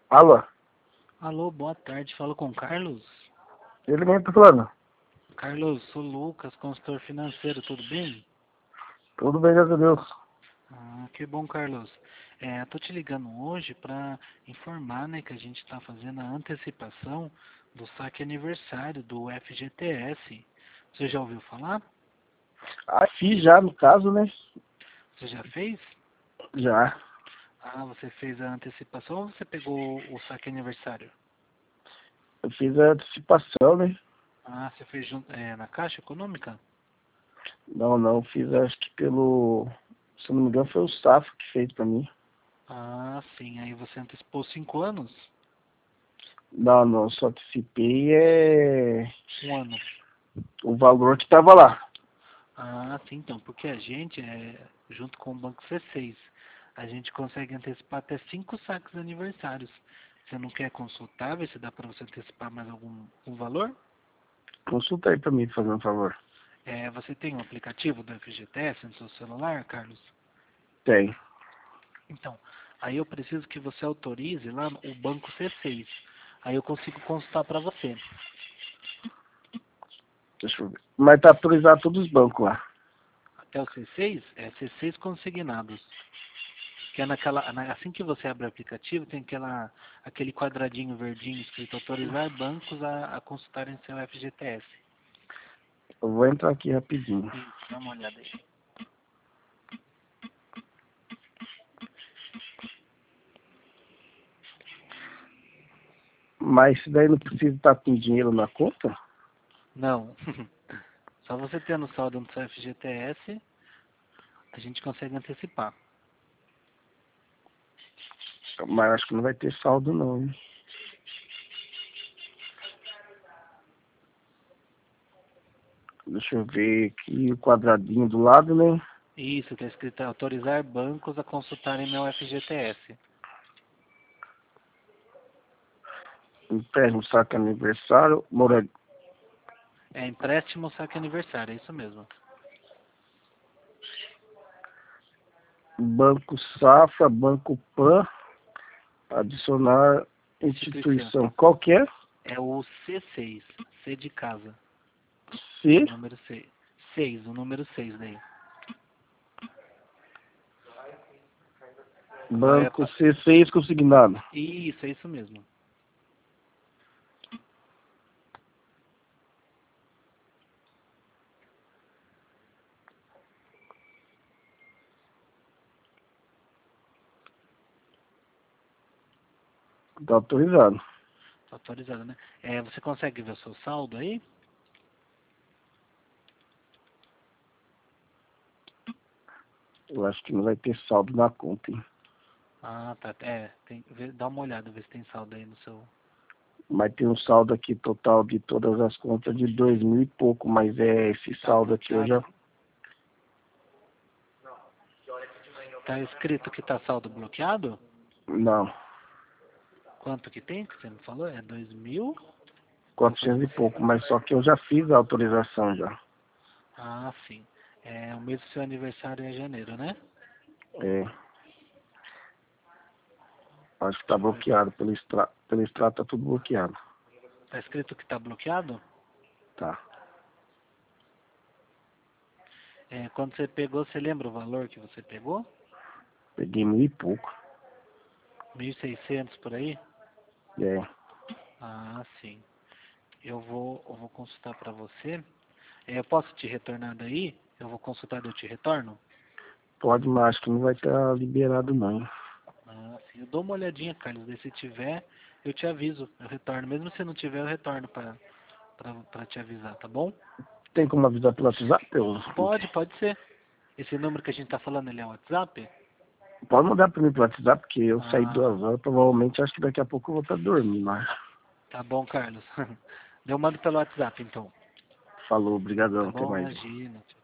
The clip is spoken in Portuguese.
Alô? Alô, boa tarde. Falo com o Carlos. Ele mesmo tá falando. Carlos, sou Lucas, consultor financeiro, tudo bem? Tudo bem, graças a Deus. Que bom, Carlos. Tô te ligando hoje para informar, né, que a gente está fazendo a antecipação do saque aniversário do FGTS. Você já ouviu falar? Ah, fiz já, no caso, né? Você já fez? Já. Você fez a antecipação ou você pegou o saque aniversário? Eu fiz a antecipação, né? Você fez na Caixa Econômica? Não, fiz acho que pelo... Se não me engano foi o Safra que fez pra mim. Sim. Aí você antecipou 5 anos? Não, só antecipei Um ano. o valor que tava lá. Sim, então, porque a gente, junto com o Banco C6, a gente consegue antecipar até 5 saques aniversários. Você não quer consultar, ver se dá para você antecipar mais algum valor? Consulta aí pra mim, fazendo um favor. Você tem um aplicativo do FGTS no seu celular, Carlos? Tem. Então, aí eu preciso que você autorize lá o Banco C6. Aí eu consigo consultar para você. Deixa eu ver. Mas tá autorizado todos os bancos lá. Até o C6? É C6 consignados. Que é assim que você abre o aplicativo, tem aquele quadradinho verdinho escrito autorizar bancos a consultarem seu FGTS. Eu vou entrar aqui rapidinho. Isso, dá uma olhada aí. Mas isso daí não precisa estar com dinheiro na conta? Não. Só você tendo saldo no seu FGTS, a gente consegue antecipar. Mas acho que não vai ter saldo não, hein? Deixa eu ver aqui o quadradinho do lado, né? Isso, está escrito autorizar bancos a consultarem meu FGTS. Empréstimo, saque aniversário, moradia. É empréstimo saque aniversário, é isso mesmo. Banco Safra, Banco Pan, adicionar instituição. Qual que é? É o C6, C de casa. C, O número 6. 6, o número 6 daí. Banco C6 consignado. Isso, é isso mesmo. Tá autorizado. Tá autorizado, né? Você consegue ver o seu saldo aí? Eu acho que não vai ter saldo na conta, hein? Tá. Dá uma olhada, ver se tem saldo aí no seu... Mas tem um saldo aqui total de todas as contas de 2.000 e pouco, mas esse Tá saldo aqui eu já... bloqueado? Tá escrito que tá saldo bloqueado? Não, Quanto que tem que você me falou? É 2.000? 400 e pouco, mas só que eu já fiz a autorização já. Sim. O mês do seu aniversário é janeiro, né? É, acho que tá bloqueado, pelo extrato tá tudo bloqueado. Tá escrito que tá bloqueado? Tá. Quando você pegou, você lembra o valor que você pegou? Peguei 1.000 e pouco. 1.600 por aí? É, Sim. Eu vou consultar para você. Eu posso te retornar daí? Eu vou consultar e eu te retorno? pode, mas acho que não vai estar liberado não. Sim. Eu dou uma olhadinha, Carlos. Daí se tiver, eu te aviso. Eu retorno. Mesmo se não tiver, eu retorno pra te avisar, tá bom? Tem como avisar pelo WhatsApp? Pode ser. Esse número que a gente tá falando, ele é WhatsApp? Pode mandar pra mim pelo WhatsApp, porque eu saí Ah, 2 horas, provavelmente acho que daqui a pouco eu vou estar dormindo, mas... tá bom, Carlos. Eu mando pelo WhatsApp, então. Falou, Tá obrigadão, até bom? mais. Imagina.